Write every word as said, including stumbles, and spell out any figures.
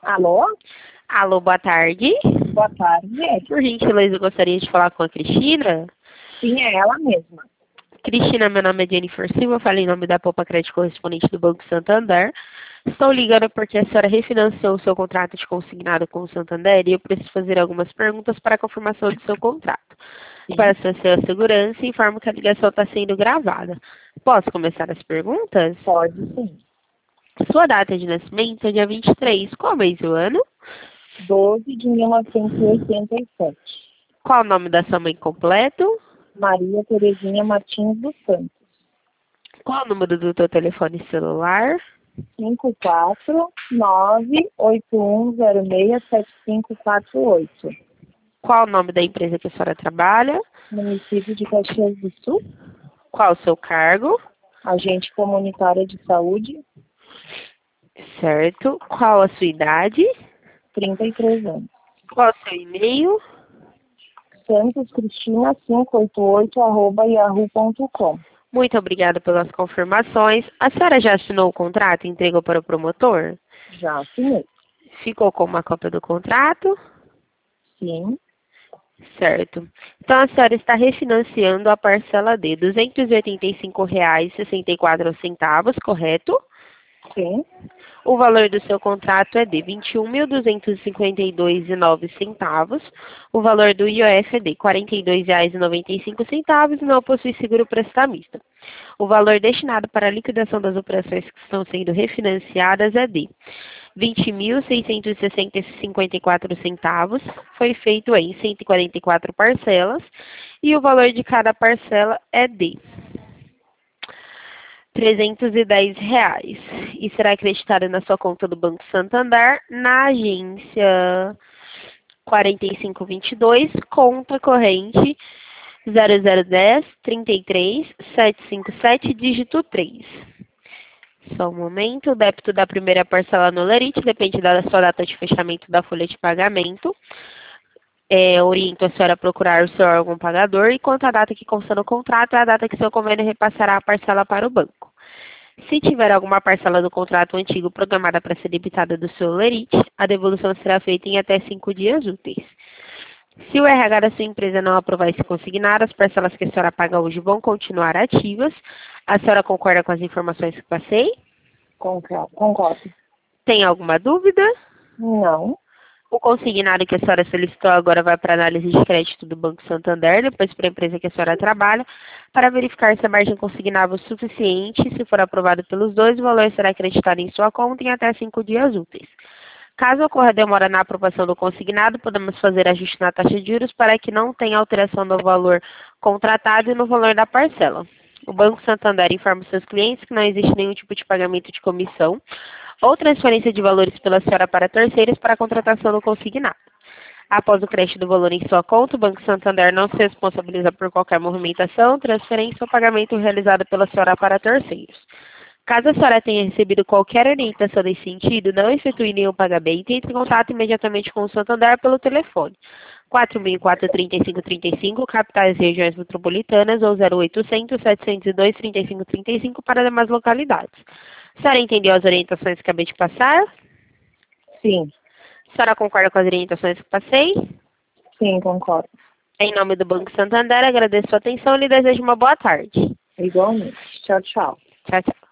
Alô? Alô, boa tarde. Boa tarde. Por gentileza, eu gostaria de falar com a Cristina. Sim, é ela mesma. Cristina, meu nome é Jennifer Silva, eu falo em nome da Poupa Crédito correspondente do Banco Santander. Estou ligando porque a senhora refinanciou o seu contrato de consignado com o Santander e eu preciso fazer algumas perguntas para a confirmação do seu contrato. Sim. Para sua segurança, informo que a ligação está sendo gravada. Posso começar as perguntas? Pode sim. Sua data de nascimento é dia vinte e três. Qual mês do ano? doze de mil novecentos e oitenta e sete. Qual o nome da sua mãe completo? Maria Terezinha Martins dos Santos. Qual o número do teu telefone celular? cinco quatro nove oito um zero seis sete cinco quatro oito. Qual o nome da empresa que a senhora trabalha? Município de Caxias do Sul. Qual o seu cargo? Agente comunitária de saúde. Certo. Qual a sua idade? trinta e três anos. Qual o seu e-mail? Santos Cristina quinhentos e oitenta e oito arroba yahoo ponto com. Muito obrigada pelas confirmações. A senhora já assinou o contrato e entregou para o promotor? Já assinei. Ficou com uma cópia do contrato? Sim. Certo. Então, a senhora está refinanciando a parcela de duzentos e oitenta e cinco reais e sessenta e quatro centavos, correto? Sim. O valor do seu contrato é de vinte e um mil duzentos e cinquenta e dois reais e nove centavos. O valor do I O F é de quarenta e dois reais e noventa e cinco centavos e não possui seguro prestamista. O valor destinado para a liquidação das operações que estão sendo refinanciadas é de vinte mil seiscentos e sessenta e cinquenta e quatro centavos. Foi feito em cento e quarenta e quatro parcelas e o valor de cada parcela é de trezentos e dez reais e será acreditado na sua conta do Banco Santander na agência quarenta e cinco vinte e dois, conta corrente zero zero um zero, trinta e três, setecentos e cinquenta e sete, dígito três. Só um momento, o débito da primeira parcela no Lerite depende da sua data de fechamento da folha de pagamento. É, oriento a senhora a procurar o seu órgão pagador e quanto à data que consta no contrato, é a data que seu convênio repassará a parcela para o banco. Se tiver alguma parcela do contrato antigo programada para ser debitada do seu Lerite, a devolução será feita em até cinco dias úteis. Se o R H da sua empresa não aprovar esse consignado, as parcelas que a senhora paga hoje vão continuar ativas. A senhora concorda com as informações que passei? Concordo. Tem alguma dúvida? Não. O consignado que a senhora solicitou agora vai para a análise de crédito do Banco Santander, depois para a empresa que a senhora trabalha, para verificar se a margem consignável é suficiente. Se for aprovado pelos dois, o valor será acreditado em sua conta em até cinco dias úteis. Caso ocorra demora na aprovação do consignado, podemos fazer ajuste na taxa de juros para que não tenha alteração no valor contratado e no valor da parcela. O Banco Santander informa seus clientes que não existe nenhum tipo de pagamento de comissão ou transferência de valores pela senhora para terceiros para a contratação do consignado. Após o crédito do valor em sua conta, o Banco Santander não se responsabiliza por qualquer movimentação, transferência ou pagamento realizado pela senhora para terceiros. Caso a senhora tenha recebido qualquer orientação nesse sentido, não efetue nenhum pagamento e entre em contato imediatamente com o Santander pelo telefone quatro mil e quatro, trinta e cinco, trinta e cinco, capitais e regiões metropolitanas, ou zero oitocentos, setecentos e dois, trinta e cinco, trinta e cinco para demais localidades. A senhora entendeu as orientações que acabei de passar? Sim. A senhora concorda com as orientações que passei? Sim, concordo. Em nome do Banco Santander, agradeço a atenção e lhe desejo uma boa tarde. Igualmente. Tchau, tchau. Tchau, tchau.